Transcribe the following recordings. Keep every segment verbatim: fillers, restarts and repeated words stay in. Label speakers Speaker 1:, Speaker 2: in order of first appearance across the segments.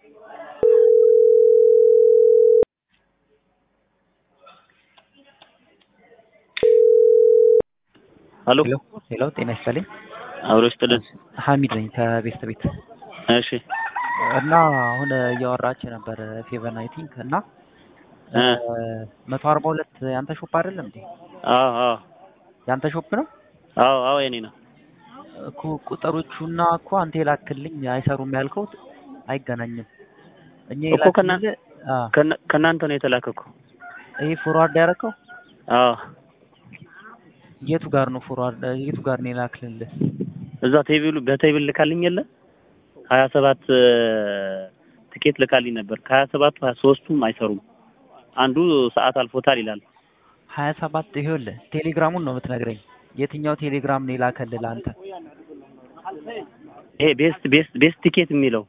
Speaker 1: ሄሎ
Speaker 2: ሄሎ ሄሎ ጤና ይስጥልኝ።
Speaker 1: አብሮሽ ጥልን
Speaker 2: ሐሚድ ነኝ ከቤስት ቤት።
Speaker 1: እሺ
Speaker 2: እና አሁን እያወራች ነበር ፌቨን አይ ቲንክ እና
Speaker 1: እ
Speaker 2: መቶ አርባ ሁለት ያንተ ሾፕ አይደለም እንዴ?
Speaker 1: አዎ አዎ
Speaker 2: ያንተ ሾፕ ነው
Speaker 1: አዎ አዎ የኔ ነው
Speaker 2: እኮ። ቁጥሮቹና እኮ አንተ የላክልኝ አይሰሩም ያልከው አይገናኝም። እኛ
Speaker 1: እኮ ከና
Speaker 2: የላክልኝ
Speaker 1: ከናንተ ነው የተላከው።
Speaker 2: ይሄ ፎርዋርድ ያደረከው?
Speaker 1: አዎ
Speaker 2: የቱ ጋር ነው ፎርዋርድ? የቱ ጋር ነው የላክልልህ?
Speaker 1: እዛ ቴብል በቴብል ልካልኝ የለ ሀያ ሰባት ትኬት ልካልኝ ነበር። ከሀያ ሰባቱ ሀያ ሦስቱም አይሰሩም። አንዱ ሰዓት አልፎታል ይላል።
Speaker 2: ሀያ ሰባት ይኸውልህ ቴሌግራሙን ነው የምትነግረኝ። የትኛው ቴሌግራም ነው የላከልህ አንተ?
Speaker 1: ይሄ ቤስት ቤስት ቤስት ቲኬት የሚለው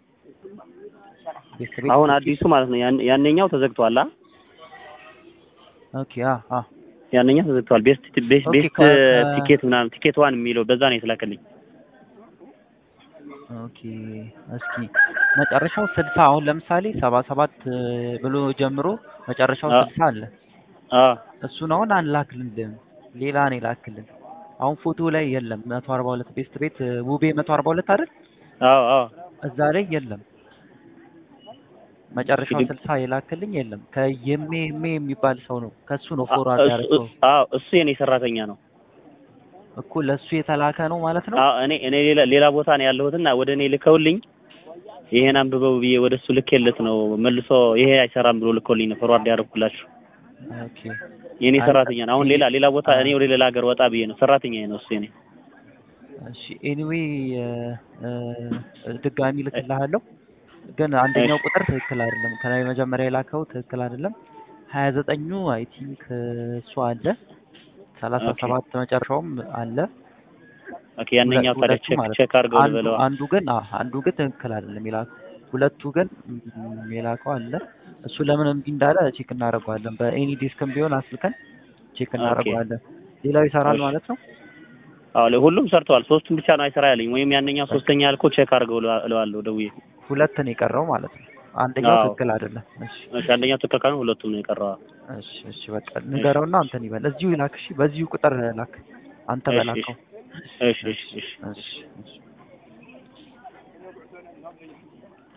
Speaker 1: አሁን አዲሱ ማለት ነው። ያንኛው ተዘግቷል። አ
Speaker 2: ኦኬ አ አ
Speaker 1: ያንኛው ተዘግቷል። ቤስት ቤስት ቤስት ቲኬት ምናምን ቲኬት ዋን የሚለው በዛ ነው የተላከልኝ።
Speaker 2: ኦኬ እስኪ መጨረሻው ስልሳ አሁን ለምሳሌ ሰባ ሰባት ብሎ ጀምሮ መጨረሻው ስልሳ አለ።
Speaker 1: አ
Speaker 2: እሱን አሁን አንላክልንም። ሌላ ነው ላክልን። አሁን ፎቶ ላይ የለም። መቶ አርባ ሁለት ቤስት ቤት ውቤ መቶ አርባ ሁለት አይደል?
Speaker 1: አዎ አዎ
Speaker 2: እዛ ላይ የለም። መጨረሻው ስልሳ የላክልኝ የለም። ከየሜ ሜ የሚባል ሰው ነው ከሱ ነው ፎርዋርድ ያደረገው።
Speaker 1: አዎ እሱ የኔ ሰራተኛ ነው
Speaker 2: እኮ ለሱ የተላከ ነው ማለት ነው።
Speaker 1: አዎ እኔ እኔ ሌላ ሌላ ቦታ ነው ያለሁትና ወደ እኔ ልከውልኝ ይሄን አንብበው ብዬ ወደ እሱ ልኬለት ነው መልሶ ይሄ አይሰራም ብሎ ልከውልኝ ነው ፎርዋርድ ያደረኩላችሁ።
Speaker 2: ኦኬ
Speaker 1: የኔ ሰራተኛ ነው። አሁን ሌላ ሌላ ቦታ እኔ ወደ ሌላ ሀገር ወጣ ብዬ ነው ሰራተኛ ነው እሱ የኔ።
Speaker 2: እሺ ኤኒዌይ ድጋሚ ልክልሃለሁ። ግን አንደኛው ቁጥር ትክክል አይደለም። ከላይ መጀመሪያ የላከው ትክክል አይደለም። ሀያ ዘጠኙ አይ ቲንክ እሱ አለ። ሰላሳ ሰባት መጨረሻውም አለ።
Speaker 1: ኦኬ ያንኛው ታዲያ ቼክ ቼክ አድርገው ልበለው።
Speaker 2: አንዱ ግን አዎ አንዱ ግን ትክክል አይደለም የላከው። ሁለቱ ግን የላከው አለ። እሱ ለምን እምቢ እንዳለ ቼክ እናደርገዋለን። በኤኒ ዲስክም ቢሆን አስልከን ቼክ እናደርገዋለን። ሌላው ይሰራል ማለት ነው።
Speaker 1: አዎ ለሁሉም ሰርተዋል። ሶስቱም ብቻ ነው አይሰራ ያለኝ። ወይም ያንኛው ሶስተኛ ያልከው ቼክ አድርገው እለዋለሁ ደውዬ።
Speaker 2: ሁለት ነው የቀረው ማለት ነው። አንደኛው ትክክል አይደለም። እሺ
Speaker 1: እሺ አንደኛው ትክክል ካልሆነ ሁለቱም ነው የቀረው።
Speaker 2: እሺ እሺ በቃ ንገረውና አንተን ይበል። እዚሁ ይላክ። እሺ በዚሁ ቁጥር ላክ አንተ በላከው።
Speaker 1: እሺ እሺ እሺ
Speaker 2: እሺ እሺ